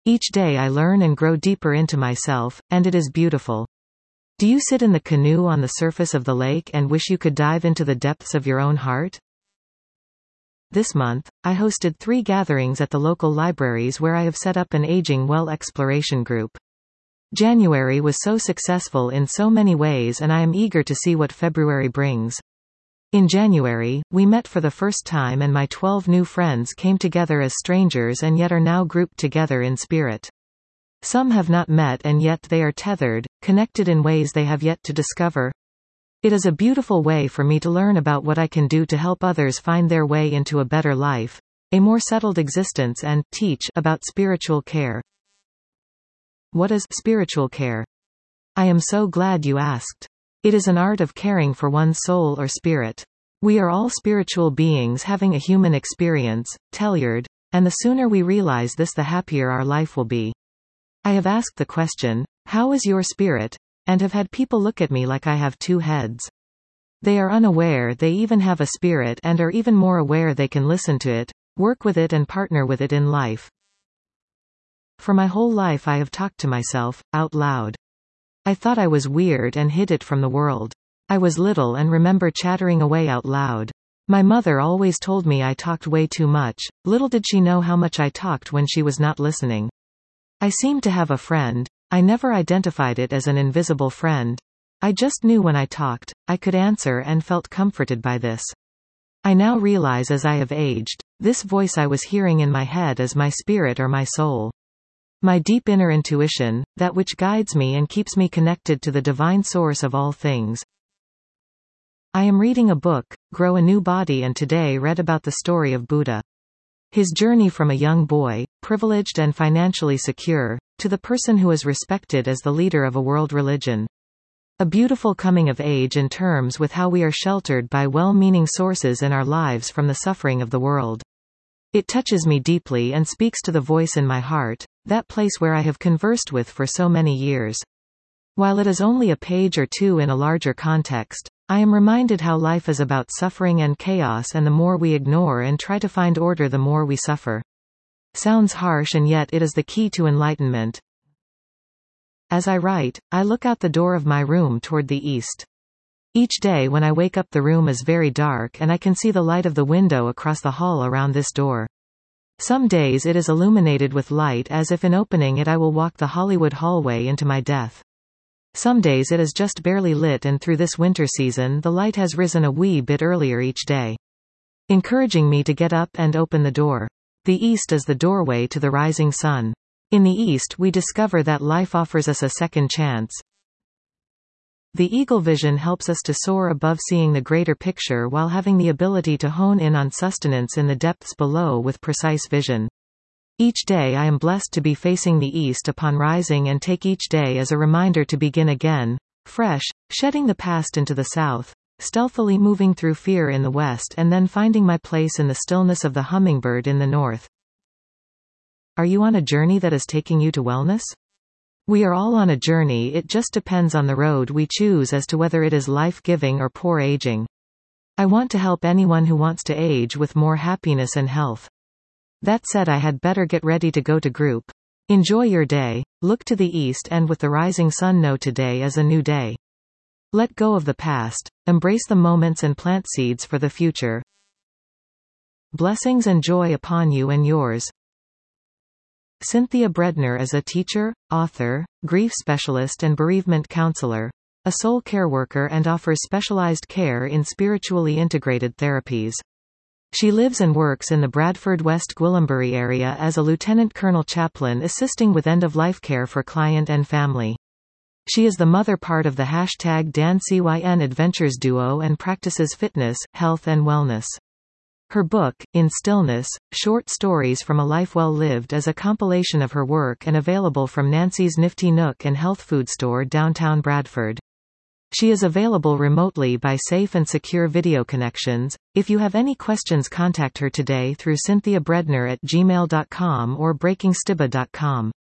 Each day I learn and grow deeper into myself, and it is beautiful. Do you sit in the canoe on the surface of the lake and wish you could dive into the depths of your own heart? This month, I hosted 3 gatherings at the local libraries where I have set up an aging well exploration group. January was so successful in so many ways, and I am eager to see what February brings. In January, we met for the first time and my 12 new friends came together as strangers and yet are now grouped together in spirit. Some have not met and yet they are tethered, connected in ways they have yet to discover. It is a beautiful way for me to learn about what I can do to help others find their way into a better life, a more settled existence, and teach about spiritual care. What is spiritual care? I am so glad you asked. It is an art of caring for one's soul or spirit. We are all spiritual beings having a human experience, Telyard, and the sooner we realize this, the happier our life will be. I have asked the question, "How is your spirit?" and have had people look at me like I have 2 heads. They are unaware they even have a spirit and are even more aware they can listen to it, work with it and partner with it in life. For my whole life I have talked to myself, out loud. I thought I was weird and hid it from the world. I was little and remember chattering away out loud. My mother always told me I talked way too much. Little did she know how much I talked when she was not listening. I seemed to have a friend. I never identified it as an invisible friend. I just knew when I talked, I could answer and felt comforted by this. I now realize as I have aged, this voice I was hearing in my head is my spirit or my soul. My deep inner intuition, that which guides me and keeps me connected to the divine source of all things. I am reading a book, Grow a New Body, and today read about the story of Buddha. His journey from a young boy, privileged and financially secure, to the person who is respected as the leader of a world religion. A beautiful coming of age in terms with how we are sheltered by well-meaning sources in our lives from the suffering of the world. It touches me deeply and speaks to the voice in my heart, that place where I have conversed with for so many years. While it is only a page or 2 in a larger context, I am reminded how life is about suffering and chaos, and the more we ignore and try to find order, the more we suffer. Sounds harsh, and yet it is the key to enlightenment. As I write, I look out the door of my room toward the east. Each day when I wake up, the room is very dark and I can see the light of the window across the hall around this door. Some days it is illuminated with light, as if in opening it I will walk the Hollywood hallway into my death. Some days it is just barely lit, and through this winter season the light has risen a wee bit earlier each day, encouraging me to get up and open the door. The east is the doorway to the rising sun. In the east we discover that life offers us a second chance. The eagle vision helps us to soar above, seeing the greater picture while having the ability to hone in on sustenance in the depths below with precise vision. Each day I am blessed to be facing the east upon rising, and take each day as a reminder to begin again, fresh, shedding the past into the south, stealthily moving through fear in the west, and then finding my place in the stillness of the hummingbird in the north. Are you on a journey that is taking you to wellness? We are all on a journey, it just depends on the road we choose as to whether it is life-giving or poor aging. I want to help anyone who wants to age with more happiness and health. That said, I had better get ready to go to group. Enjoy your day, look to the east, and with the rising sun know today is a new day. Let go of the past, embrace the moments, and plant seeds for the future. Blessings and joy upon you and yours. Cynthia Bredner is a teacher, author, grief specialist and bereavement counselor, a soul care worker, and offers specialized care in spiritually integrated therapies. She lives and works in the Bradford West Gwillimbury area as a lieutenant colonel chaplain, assisting with end-of-life care for client and family. She is the mother part of the #DanCYN Adventures duo and practices fitness, health and wellness. Her book, In Stillness, Short Stories from a Life Well Lived, is a compilation of her work and available from Nancy's Nifty Nook and Health Food Store, downtown Bradford. She is available remotely by safe and secure video connections. If you have any questions, contact her today through cynthiabredner@gmail.com or breakingstiba.com.